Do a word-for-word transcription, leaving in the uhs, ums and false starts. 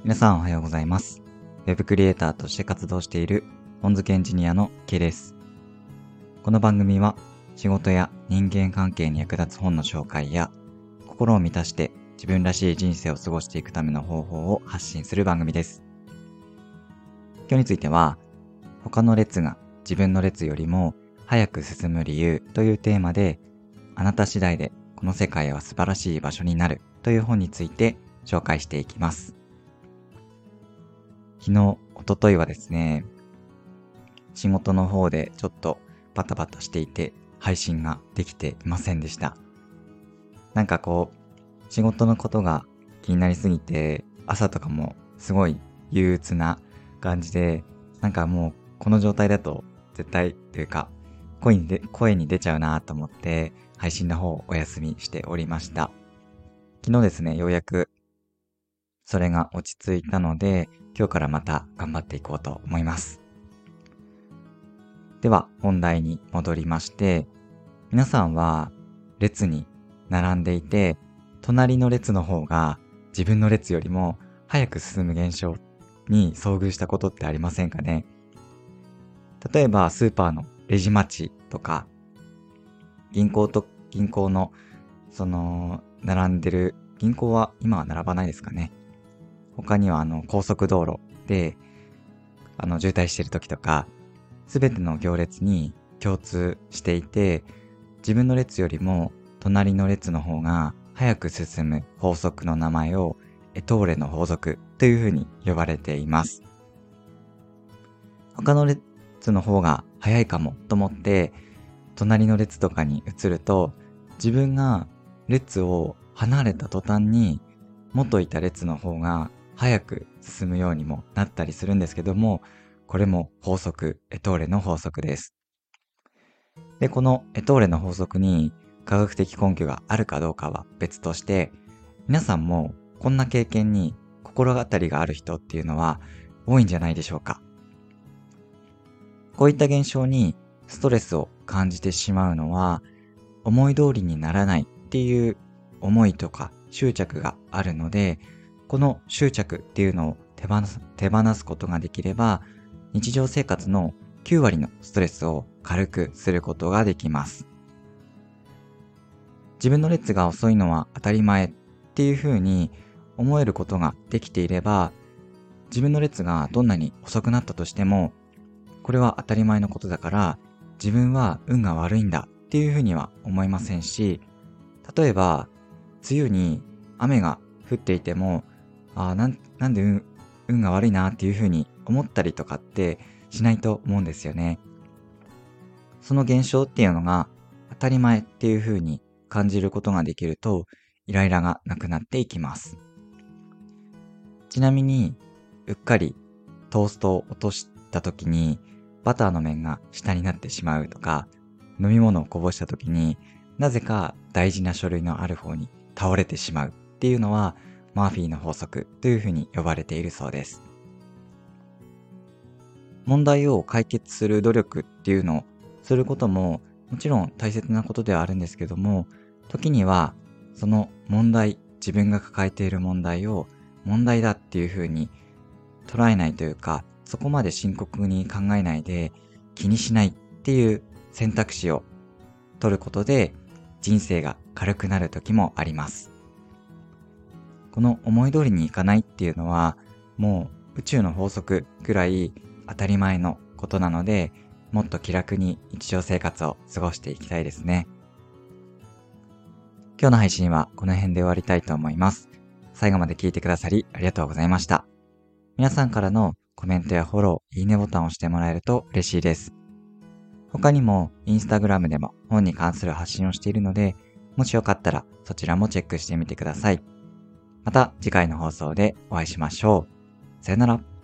皆さんおはようございます。ウェブクリエイターとして活動している本漬けエンジニアの K です。この番組は仕事や人間関係に役立つ本の紹介や心を満たして自分らしい人生を過ごしていくための方法を発信する番組です。今日については他の列が自分の列よりも早く進む理由というテーマで、あなた次第でこの世界は素晴らしい場所になるという本について紹介していきます。昨日、一昨日はですね、仕事の方でちょっとバタバタしていて配信ができていませんでした。なんかこう、仕事のことが気になりすぎて、朝とかもすごい憂鬱な感じで、なんかもうこの状態だと絶対というか、声にで声に出ちゃうなと思って配信の方をお休みしておりました。昨日ですね、ようやくそれが落ち着いたので、今日からまた頑張っていこうと思います。では本題に戻りまして、皆さんは列に並んでいて、隣の列の方が自分の列よりも早く進む現象に遭遇したことってありませんかね。例えばスーパーのレジ待ちとか、銀行と銀行のその並んでる、銀行は今は並ばないですかね。他にはあの高速道路であの渋滞している時とか、すべての行列に共通していて、自分の列よりも隣の列の方が早く進む法則の名前をエトーレの法則というふうに呼ばれています。他の列の方が早いかもと思って隣の列とかに移ると、自分が列を離れた途端に元いた列の方が早く進むようにもなったりするんですけども、これも法則、エトーレの法則です。で、このエトーレの法則に科学的根拠があるかどうかは別として、皆さんもこんな経験に心当たりがある人っていうのは多いんじゃないでしょうか。こういった現象にストレスを感じてしまうのは、思い通りにならないっていう思いとか執着があるので、この執着っていうのを手放す、手放すことができれば、日常生活のきゅうわりのストレスを軽くすることができます。自分の列が遅いのは当たり前っていうふうに思えることができていれば、自分の列がどんなに遅くなったとしても、これは当たり前のことだから、自分は運が悪いんだっていうふうには思いませんし、例えば、梅雨に雨が降っていても、ああ、なん、なんで運、運が悪いなっていうふうに思ったりとかってしないと思うんですよね。その現象っていうのが当たり前っていうふうに感じることができると、イライラがなくなっていきます。ちなみに、うっかりトーストを落とした時に、バターの面が下になってしまうとか、飲み物をこぼした時になぜか大事な書類のある方に倒れてしまうっていうのは、マーフィーの法則というふうに呼ばれているそうです。問題を解決する努力っていうのをすることももちろん大切なことではあるんですけども、時にはその問題、自分が抱えている問題を問題だっていうふうに捉えないというか、そこまで深刻に考えないで気にしないっていう選択肢を取ることで人生が軽くなる時もあります。この思い通りにいかないっていうのはもう宇宙の法則くらい当たり前のことなので、もっと気楽に日常生活を過ごしていきたいですね。今日の配信はこの辺で終わりたいと思います。最後まで聞いてくださりありがとうございました。皆さんからのコメントやフォロー、いいねボタンを押してもらえると嬉しいです。他にもインスタグラムでも本に関する発信をしているので、もしよかったらそちらもチェックしてみてください。また次回の放送でお会いしましょう。さよなら。